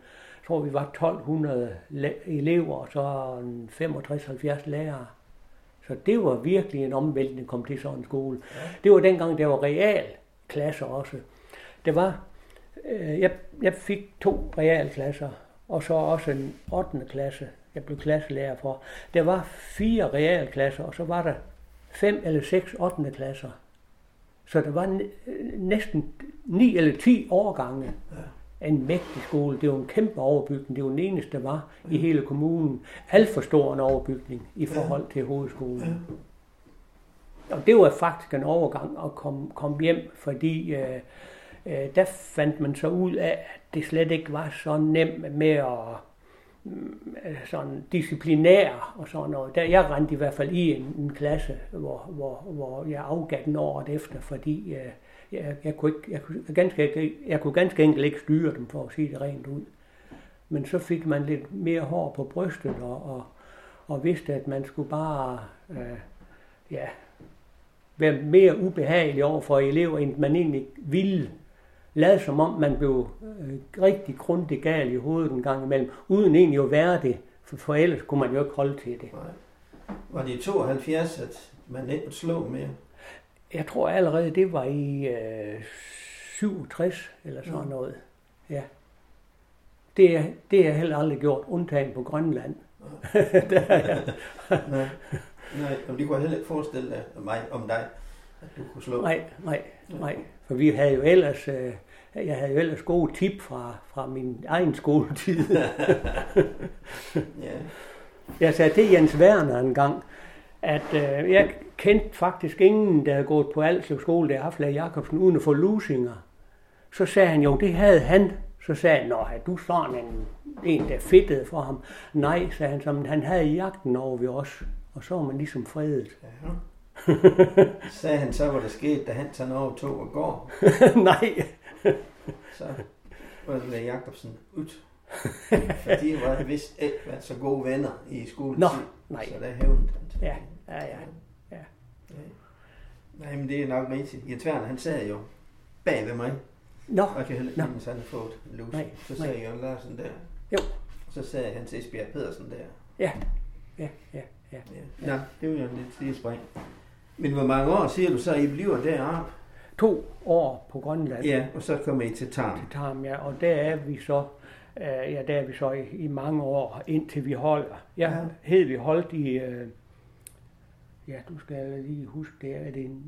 tror vi var tolv hundrede elever, og så femogtres til halvfjerds lærere. Så det var virkelig en omvæltning at komme til sådan en skole. Ja. Det var dengang, der var realklasser også. Det var, øh, jeg, jeg fik to realklasser, og så også en ottende klasse, jeg blev klasselærer for. Der var fire realklasser, og så var der fem eller seks ottende klasser. Så der var næsten ni eller ti årgange. Ja. En mægtig skole. Det var en kæmpe overbygning. Det var den eneste, der var ja. i hele kommunen. Alt for stor en overbygning i forhold til hovedskolen. Ja. Og det var faktisk en overgang at komme, komme hjem, fordi øh, øh, der fandt man så ud af, at det slet ikke var så nemt med at øh, sådan disciplinær og sådan noget. Der, jeg rendte i hvert fald i en, en klasse, hvor, hvor, hvor jeg afgav den året efter, fordi øh, Jeg, jeg, kunne ikke, jeg, kunne ganske, jeg kunne ganske enkelt ikke styre dem, for at sige det rent ud. Men så fik man lidt mere hår på brystet, og, og, og vidste, at man skulle bare øh, ja, være mere ubehagelig over for elever, end man egentlig ville. Lade som om, man blev øh, rigtig grundigt gal i hovedet en gang imellem, uden egentlig at være det, for, for ellers kunne man jo ikke holde til det. Var det i tooghalvfjerds, at man ikke slå mere? Jeg tror allerede, det var i øh, syvogtres eller sådan ja. noget. Ja. Det, det har jeg heller aldrig gjort, undtagen på Grønland. Ja. Der, ja. Nej, nej, og det kunne jeg heller ikke forestille dig, mig, om dig, at du kunne slå. Nej, nej, nej. For vi havde jo ellers, øh, jeg havde jo ellers gode tip fra, fra min egen skoletid. Ja. Jeg sagde til Jens Werner en gang, at øh, jeg kendte faktisk ingen, der havde gået på Alslev skole, der havde haft Lær Jacobsen, uden at få lusinger. Så sagde han, jo, det havde han. Så sagde han, nå, har du sådan en, en der fedtede for ham? Nej, sagde han, som han havde jagten over ved os. Og så var man ligesom fredet. Ja. Sagde han så, hvad der skete, da han tager over tog og går? Nej. Så var det Lær Jacobsen ud. Fordi de var vist ikke været så gode venner i skolen. Nå, nej. Så der hævnede han. Ja, ja, ja. ja. ja. Nej, men det er nok rigtigt. Jens Werner, han sad jo bag ved mig. Nå. Og jeg kan heller ikke mindes, han havde fået en lus. Så sagde Jørgen Larsen der. Jo. Og så sagde Hans Esbjerg Pedersen der. Ja, ja, ja, ja. ja. Nå, det var jo lidt stigespring. Men hvor mange år siger du så, I bliver deroppe? To år på Grønland. Ja, og så kommer I til Tarm. Til Tarm, ja. Og der er vi så, øh, ja, der er vi så i, i mange år, indtil vi holder. Ja, ja. Hed vi holdt i, øh, ja, du skal lige huske, det er det en,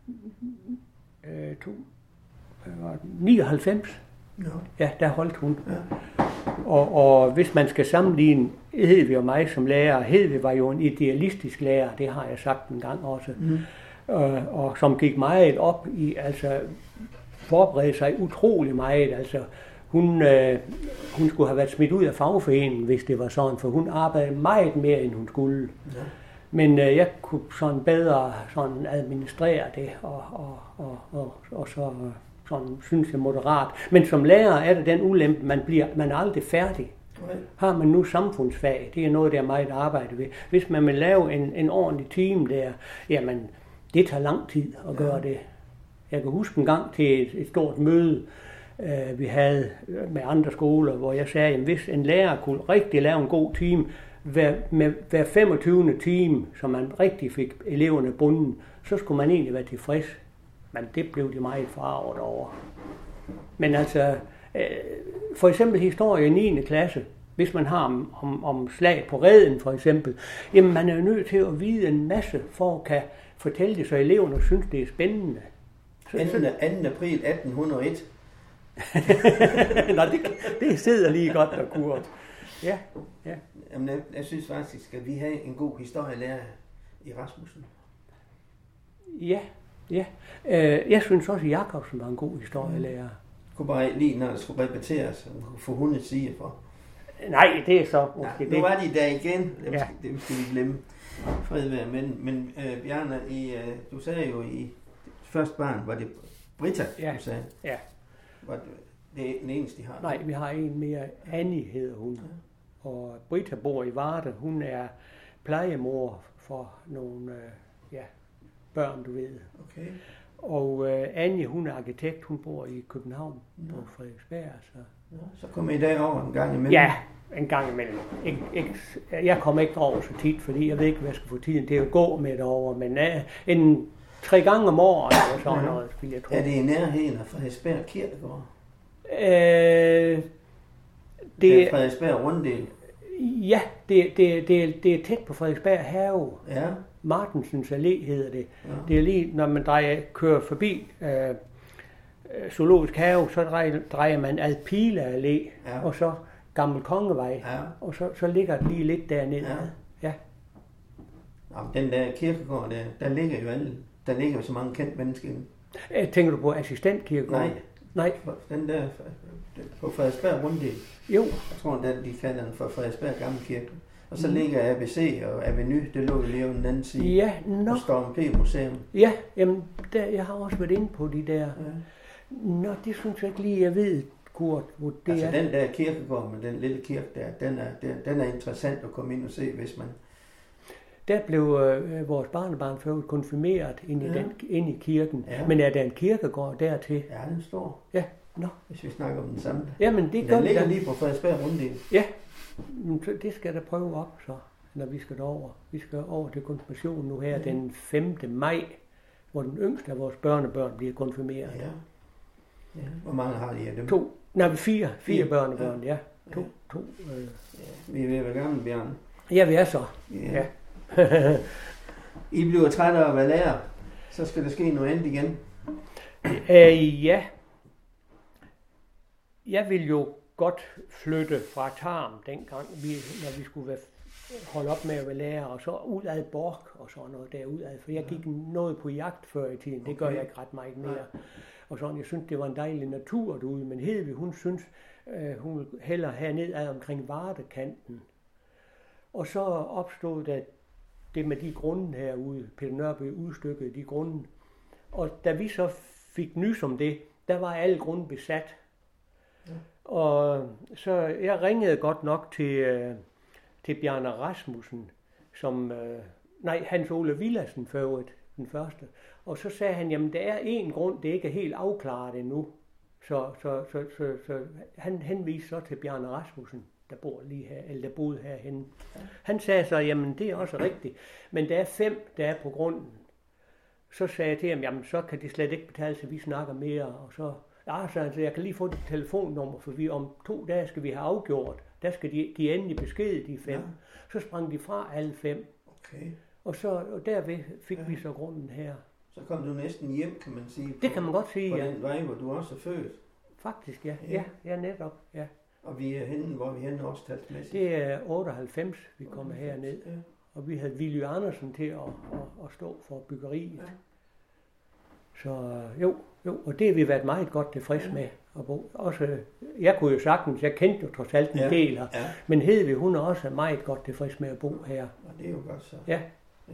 øh, to, nioghalvfems. Ja. Ja, der holdt hun. Ja. Og, og hvis man skal sammenligne Hedvig og mig som lærer, Hedvig var jo en idealistisk lærer, det har jeg sagt en gang også, mm. øh, og som gik meget op i, altså forberedte sig utrolig meget, altså hun, øh, hun skulle have været smidt ud af fagforeningen, hvis det var sådan, for hun arbejdede meget mere, end hun skulle. Ja. Men øh, jeg kunne sådan bedre sådan administrere det, og, og, og, og, og så sådan, synes jeg, moderat. Men som lærer er det den ulempe, man bliver man er aldrig færdig. Okay. Har man nu samfundsfag, det er noget, der er meget arbejde ved. Hvis man vil lave en, en ordentlig team der, jamen, det tager lang tid at gøre ja. det. Jeg kan huske en gang til et, et stort møde, øh, vi havde med andre skoler, hvor jeg sagde, at hvis en lærer kunne rigtig lave en god team, hver, med hver femogtyvende time, så man rigtig fik eleverne bunden, så skulle man egentlig være tilfreds. Men det blev de meget forarvet over. Men altså, øh, for eksempel historie i niende klasse, hvis man har om, om, om slag på Reden for eksempel, jamen man er jo nødt til at vide en masse, for at kan fortælle det, så eleverne synes, det er spændende. Så, anden april atten hundrede og et. Nå, det, det sidder lige godt der, Kurt. Ja, ja. Jamen, jeg, jeg synes faktisk, at vi har en god historielærer i Rasmussen. Ja. Ja, øh, jeg synes også, at Jacobsen var en god historielærer. Jeg kunne bare lige, når det skulle repeteres, få hundet sige for. Nej, det er så måske ja, det. Nu var de der igen, det, ja. det skal vi glemme. Fred være, men, men øh, Bjarne, i, øh, du sagde jo i første barn, var det Britta, ja. du sagde? Ja. Var det, det er den eneste, de har? Nej, vi har en mere, Annie hedder hun. Ja. Og Britta bor i Varde, hun er plejemor for nogle, øh, ja, børn, du ved. Okay. Og øh, Anje, hun er arkitekt, hun bor i København Ja. på Frederiksberg. Så. Ja, så kommer I derover en gang imellem? Ja, en gang imellem. Ik, ikke, jeg kommer ikke over så tit, fordi jeg ved ikke, hvad jeg skal få tiden til at gå med derovre. Men uh, en tre gange om året eller sådan Ja. noget, vil jeg tro. Er det i nærheden af Frederiksberg Kirkegård? Øh, Det det, er Frederiksberg Runddel. ja, det, det, det, det er tæt på Frederiksberg Have. Ja. Martensens Allé hedder det. Ja. Det er lige, når man drejer, kører forbi øh, Zoologisk Have, så drejer, drejer man ad Pile Allé, Ja. og så Gammel Kongevej, Ja. og så, så ligger det lige lidt dernede. Ja. Ja. Jamen, den der kirkegård, der, der ligger jo alle. Der ligger jo så mange kendte mennesker inde. Øh, Tænker du på assistentkirkegård? Nej. Nej. Den der på Frederiksberg Runddel. Jo. Jeg tror, den, de kalder den for Frederiksberg Gamle Kirke. Og så Mm. ligger A B C og Avenue, det lå lige over den anden side. Ja, nå. Og Storm P. Museum. Ja, jamen, der, jeg har også været inde på de der. Ja. Nå, det synes jeg ikke lige, jeg ved, Kurt, hvor det Altså er. den der kirkegård med den lille kirke der, den er, den, den er interessant at komme ind og se, hvis man... Der blev øh, vores barnebarn før konfirmeret ind i, Ja. den, ind i kirken. Ja. Men er der en kirkegård dertil? Ja, den står, Ja, nå. hvis vi snakker om den samme. Jamen, det gør Den vi ligger da. lige på Frederiksberg Runddel. Ja, men så det skal der prøve op så, når vi skal derover. Vi skal over til konfirmationen nu her Ja. den femte maj, hvor den yngste af vores børnebørn bliver konfirmeret. Ja. Ja. Hvor mange har de af dem? To, nej, fire, fire Fire. børnebørn, ja. Ja. To, to. Øh. Ja, vi er ved at være gamle, Bjørn. Ja, vi er så. Ja. Ja. I bliver trætte af at være lærer, så skal der ske noget andet igen. øh, ja. Jeg vil jo godt flytte fra Tarm dengang, vi, når vi skulle være, holde op med at være lærer, og så ud af Borg og sådan noget derudad. For jeg gik noget på jagt før i tiden, det gør Okay. jeg ikke ret meget mere. Og sådan, jeg synes, det var en dejlig natur derude, men Hedvig, hun synes, øh, hun ville hellere herned ad omkring Vardekanten. Og så opstod der det med de grunde herude. Peter Nørby udstykkede de grunde. Og da vi så fik nys om det, der var alle grunde besat. Ja. Og så jeg ringede godt nok til, øh, til Bjarne Rasmussen, som, øh, nej, Hans Ole Villadsen for øvrigt, den første. Og så sagde han, jamen der er en grund, det ikke er helt afklaret endnu. Så, så, så, så, så han henviste så til Bjarne Rasmussen, der bor lige her, eller der boede herhenne. Han sagde så, jamen det er også rigtigt, men der er fem, der er på grunden. Så sagde jeg til ham, jamen så kan det slet ikke betale sig, vi snakker mere. Og så, ja, så altså, jeg kan lige få dit telefonnummer, for vi om to dage skal vi have afgjort. Der skal de give endelig besked, de fem. Ja. Så sprang de fra alle fem, Okay. og, så, og derved fik ja. vi så grunden her. Så kom du næsten hjem, kan man sige. Det kan man godt sige, på ja. den vej, hvor du også er født. Faktisk, ja. Ja. Ja, ja netop, ja. Og vi er henne, hvor vi er henne årstalsmæssigt. Det er otteoghalvfems, vi kommer herned. Ja. Og vi havde Willy Andersen til at, at, at stå for byggeriet. Ja. Så jo, jo, og det har vi været meget godt tilfreds med at bo. Også, jeg kunne jo sagtens, jeg kendte jo trods alt en Ja. del her, Ja, men Hedvig, hun er også meget godt tilfreds med at bo her. og det er jo godt så. Ja. Ja.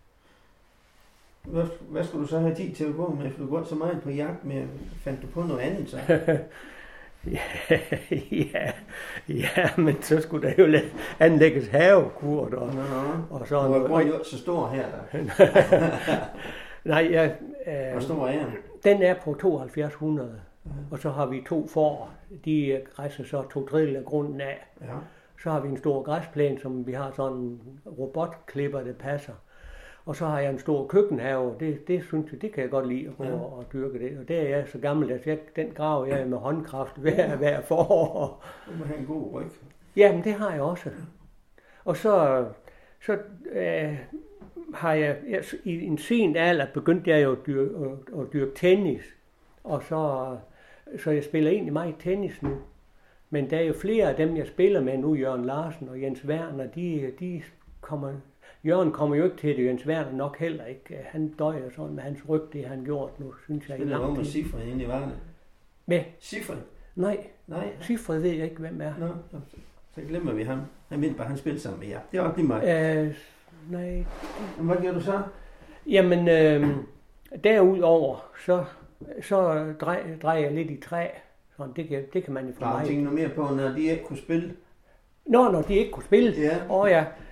Hvad, hvad skulle du så have tid til at gå med? For du går så meget på jagt med, fandt du på noget andet så? ja, ja, ja, men så skulle der jo lidt anlægges havekurt og, Nå, nå. og Du sådan er noget. jo så stor her, der. Nej, jeg, Hvor øh, stor er den? den er på tooghalvfjerds hundrede, Ja. og så har vi to får. De græsser så to tredjedel af grunden af. Ja. Så har vi en stor græsplæne, som vi har sådan en robotklipper, der passer. Og så har jeg en stor køkkenhave. Det, det synes jeg, det kan jeg godt lide at gå Ja. og, og dyrke det. Og det er jeg så gammel, at jeg, den graver jeg med håndkraft hver, hver forår. Du må have en god ryg. Jamen, det har jeg også. Og så, så øh, har jeg, jeg, i en sen alder begyndte jeg jo at dyrke, at, at dyrke tennis. Og så, så jeg spiller egentlig meget tennis nu. Men der er jo flere af dem, jeg spiller med nu, Jørgen Larsen og Jens Werner, de, de kommer... Jørgen kommer jo ikke til det, Jens Werner nok heller ikke. Han døjer sådan med hans ryg, det har han gjort nu, synes jeg, i Spiller du lang med tid. Sifred inde i Varne? Med? Sifred? Nej, Nej. Sifred ved jeg ikke, hvem er. Nå, nå, så glemmer vi ham. Han vil bare, han spiller sammen med jer. Det er også lige meget. Øh, nej. Men hvad gør du så? Jamen, øh, derudover, så, så drejer, drejer jeg lidt i træ. Sådan, det, kan, det kan man jo få Der er mig. tænkt noget mere på, når de ikke kunne spille. Nå, når de ikke kunne spille. Ja. Åh ja,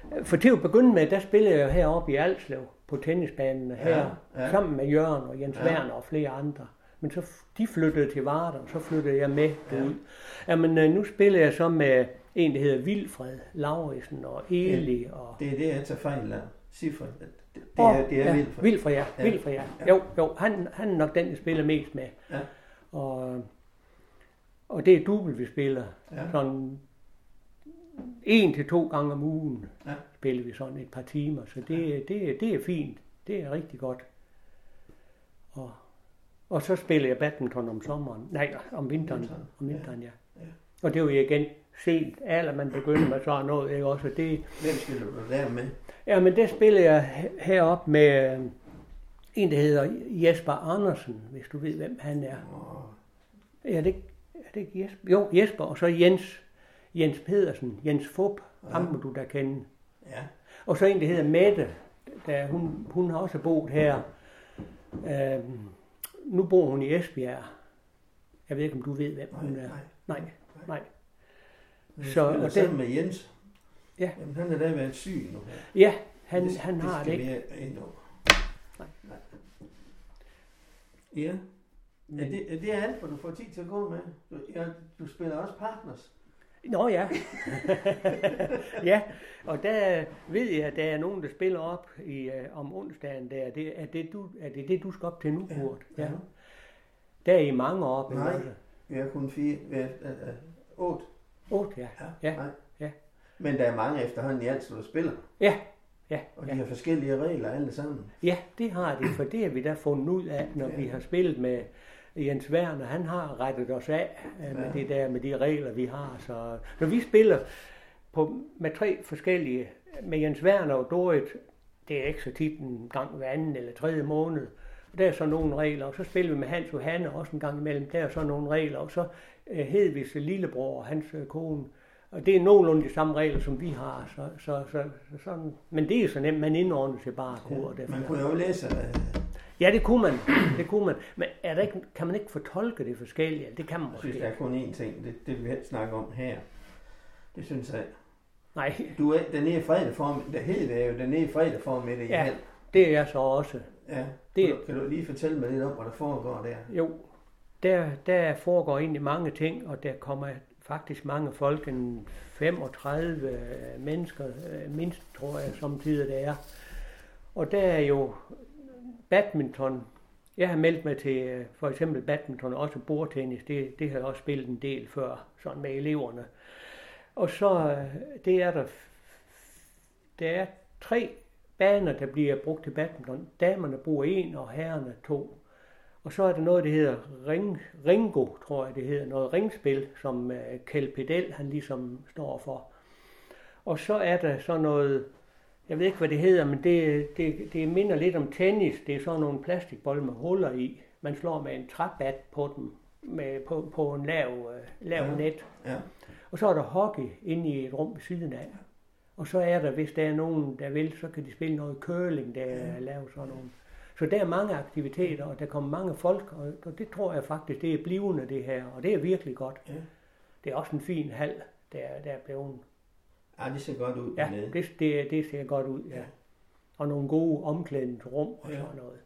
For til at begynde med, der spillede jeg heroppe i Alslev på tennisbanen her, Ja, ja. sammen med Jørgen og Jens Ja. Werner og flere andre. Men så f- de flyttede til Varder, og så flyttede jeg med Ja. ud. Jamen, øh, nu spiller jeg så med en, der hedder Vilfred Lauritsen og Eli. Og... Det er det, jeg tager fejl af. Cifre. Det, det Åh, er, det er ja, vildt. Vilfred, ja. Ja. Vilfred, ja. Ja. Jo, jo, han, han er nok den, der spiller mest med. Ja. Og, og det er dubbelt, vi spiller. Ja. Sådan en til to gange om ugen Ja. spiller vi sådan et par timer. Så det, det, det er fint. Det er rigtig godt. Og, og så spiller jeg badminton om sommeren. Nej, om vinteren. Vinteren. Om vinteren, ja. Ja. Og det er jo igen sent, alder man begynder med sådan noget, ikke også? Det, Hvem spiller du der med? ja, men der spiller jeg he- heroppe med øh, en, der hedder Jesper Andersen, hvis du ved, hvem han er. Åh, Er det, ikke- er det ikke Jesper? Jo, Jesper, og så Jens, Jens Pedersen, Jens Fup, Ja. ham må du da kende. ja. Og så en, der hedder Mette, der, hun, hun har også boet her. Øhm, nu bor hun i Esbjerg. Jeg ved ikke, om du ved, hvem Nej, hun er. nej. Nej, nej. Så, Så- spiller og den- sammen med Jens. Ja. Jamen, han er da været syg nu her. Ja, han, Det- han har det skal ikke. vi ind over. Nej. Nej. Ja. Er det, er det alt, hvad du får tid til at gå med? Du, ja, du spiller også partners. Nå ja. Ja, og der ved jeg, at der er nogen, der spiller op i, uh, om onsdagen. Der. Det, er, det, du, er det det, du skal op til nu, Kurt? Ja. Ja. Der er I mange op. Nej. Ikke? Vi har kun fire, vi er, øh, øh, otte. Otte, ja. Ja. Nej. Ja. Men der er mange efterhånden i alt, så du spiller. Ja, ja, Og de ja. har forskellige regler alle sammen. Ja, det har de, for det har vi da fundet ud af, når Ja. vi har spillet med Jens Werner. Han har rettet os af øh, med Ja. det der, med de regler, vi har. Så når vi spiller på, med tre forskellige, med Jens Werner og Dorit, det er ikke så tit en gang hver anden eller tredje måned. Og der er så nogle regler, og så spiller vi med Hans Johanne også en gang imellem. Der er så nogle regler, og så øh, Hedvigs lillebror og hans øh, kone. Og det er nogenlunde de samme regler, som vi har. Så, så, så, så sådan. Men det er så nemt, man indordner sig bare. Ja, Man kunne jo læse, øh, ja, det kunne man. Det kunne man. Men er der ikke, kan man ikke fortolke det forskellige? Det kan man jeg synes, måske. der er kun én ting. Det, det vil jeg snakke om her. Det synes jeg. Nej, Du er den er fredag for der hedder det jo, den er fredag for med det i Ja. hal. det er jeg så også. Ja. Det- Kan, du, kan du lige fortælle mig lidt om, hvad der foregår der? Jo, der, der foregår egentlig mange ting, og der kommer faktisk mange folk, en femogtredive mennesker, øh, mindst tror jeg, samtidig det er. Og der er jo badminton. Jeg har meldt mig til øh, for eksempel badminton og også bordtennis. Det, det har jeg også spillet en del før, sådan med eleverne. Og så øh, det er der, der er tre baner, der bliver brugt til badminton. Damerne bruger en, og herrerne to. Og så er der noget, der hedder ring, Ringo, tror jeg det hedder, noget ringspil, som uh, Kjeld Pedel, han ligesom står for. Og så er der så noget, jeg ved ikke, hvad det hedder, men det, det, det minder lidt om tennis. Det er sådan nogle plastikbold med huller i. Man slår med en træbat på dem, med, på, på en lav, uh, lav Ja. net. Ja. Og så er der hockey inde i et rum ved siden af. Og så er der, hvis der er nogen, der vil, så kan de spille noget curling, der er lavet sådan nogle. Så der er mange aktiviteter, og der kommer mange folk, og, og det tror jeg faktisk, det er blivende det her, og det er virkelig godt. Ja. Det er også en fin hal, der, der er blevet. Ja, det ser godt ud Ja, dernede. det, det, det ser godt ud, ja. Ja. Og nogle gode omklædningsrum og Ja. sådan noget.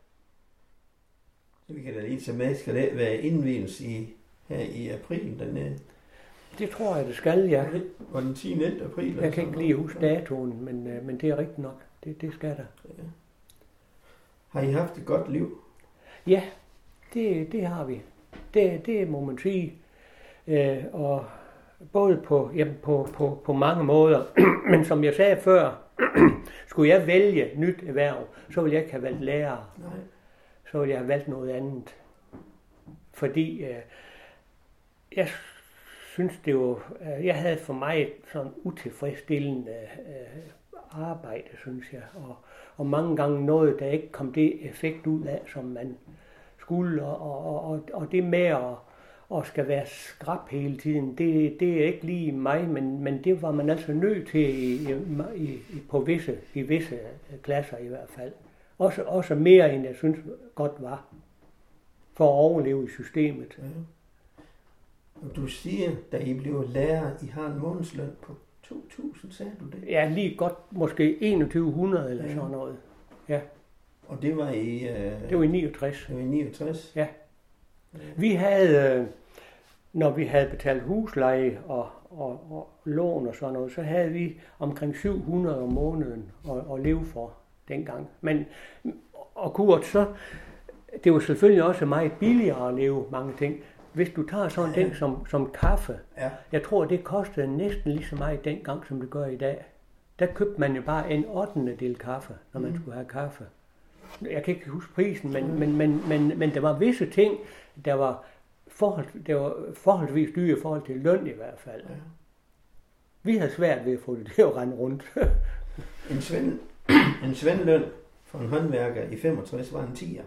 Så vi kan da lige tage med, skal det være indvielse i, her i april dernede? Det tror jeg, det skal, ja. Var den tiende april? eller Jeg kan sådan ikke noget? lige huske datoen, men, øh, men det er rigtigt nok. Det, det skal der. Ja. Har I haft et godt liv? Ja, det, det har vi. Det, det må man sige. Øh, og både på, jamen på, på, på mange måder. Men som jeg sagde før, skulle jeg vælge nyt erhverv, så ville jeg ikke have valgt lærer. Nej. Så ville jeg have valgt noget andet. Fordi øh, jeg synes det jo, øh, jeg havde for mig et sådan utilfredsstillende øh, arbejde, synes jeg. Og, og mange gange noget, der ikke kom det effekt ud af, som man skulle. Og, og, og, og det med at, at skal være skrap hele tiden, det, det er ikke lige mig, men, men det var man altså nødt til i, i, i, på visse, i visse klasser i hvert fald. Også, også mere, end jeg synes godt var, for at overleve i systemet. Ja. Og du siger, da I bliver lærer, I har en månedsløn på to tusind, sagde du det? Ja, lige godt måske enogtyve hundrede eller Ja. sådan noget. Ja, Og det var i... Øh, det var i niogtres. det var i niogtres? Ja. Vi havde, øh, når vi havde betalt husleje og, og, og lån og sådan noget, så havde vi omkring syv hundrede om måneden at, at leve for dengang. Men, og Kurt, så, det var selvfølgelig også meget billigere at leve mange ting. Hvis du tager sådan en ting som, som kaffe, Ja. jeg tror, det kostede næsten lige så meget dengang, som det gør i dag. Der købte man jo bare en ottende del kaffe, når man Mm. skulle have kaffe. Jeg kan ikke huske prisen, men, men, men, men, men der var visse ting, der var, forhold, der var forholdsvis dyre i forhold til løn i hvert fald. Ja. Vi havde svært ved at få det til at rende rundt. En, svend, en svendløn for en håndværker i femogtres var en tier.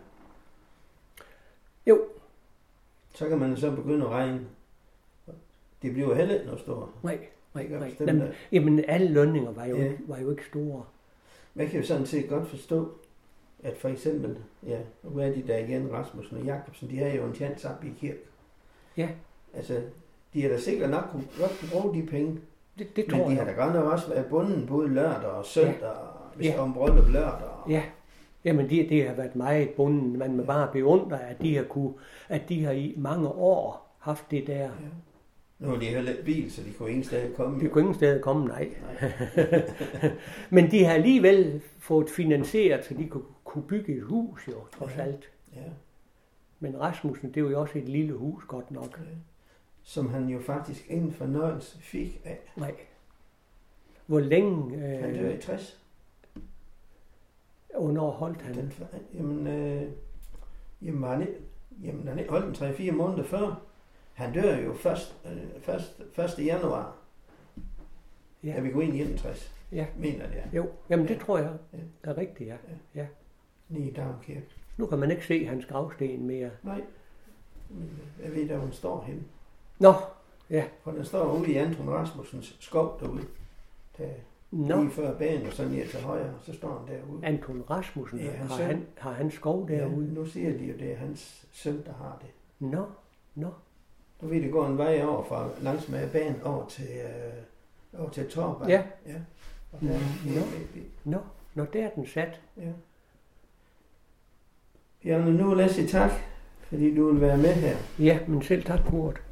Jo. Så kan man så begynde at regne. Det bliver heller ikke noget stort. Nej, nej, Jeg kan nej. bestemme Jamen, det. jamen, alle lønninger var jo, Ja. ikke, var jo ikke store. Man kan jo sådan set godt forstå, at for eksempel, ja, nu er de der igen, Rasmussen og Jacobsen, de har jo en chance op i kirke. Ja. Altså, de har da sikkert nok kunne, godt kunne bruge de penge, Det, det men tror de har jeg. da godt nok også været bunden både lørdag og søndag, ja. Hvis Ja. der var en bryllup lørdag. Ja, jamen det, det har været meget bunden. Man må bare beundre, at de har kunne, at de har i mange år haft det der. Ja. Nu er de heller ikke bil, så de kunne ingen sted komme. De kunne ingen steder komme, nej. Nej. Men de har alligevel fået finansieret, så de kunne, kunne bygge et hus jo, trods Ja. alt. Ja. Men Rasmussen, det var jo også et lille hus, godt nok. Ja. Som han jo faktisk ingen fornøjelse fik af. Nej. Hvor længe Han dør øh, i tres. hvornår holdt han? Den, jamen, øh, jamen, han, ikke- jamen, han ikke holdt den tre fire måneder før. Han dør jo først, øh, først, første januar, ja. Ja. da vi går ind i enogtres. Ja. Mener det, Jo, jamen det Ja. tror jeg Ja. er rigtigt, ja. lige i Damkirke. Nu kan man ikke se hans gravsten mere. Nej, men øh, jeg ved, der hun står henne. Nå, ja. For den står ude i Anton Rasmussens skov derude. Der, Nå. lige før banen og så ned til højre, så står han derude. Anton Rasmussen, Ja, hans har, søn. han, har han skov derude? Ja, nu siger de jo, det er hans søn, der har det. Nå, nå. Nu ved det går en vej over fra langs med banen over til, øh, over til Torberg. Ja. Ja. Og Nå, der, nå. Nå, nå, der er den sat. Ja. Bjarne, nu vil jeg sige tak, fordi du vil være med her. Ja, men selv tak, Kurt.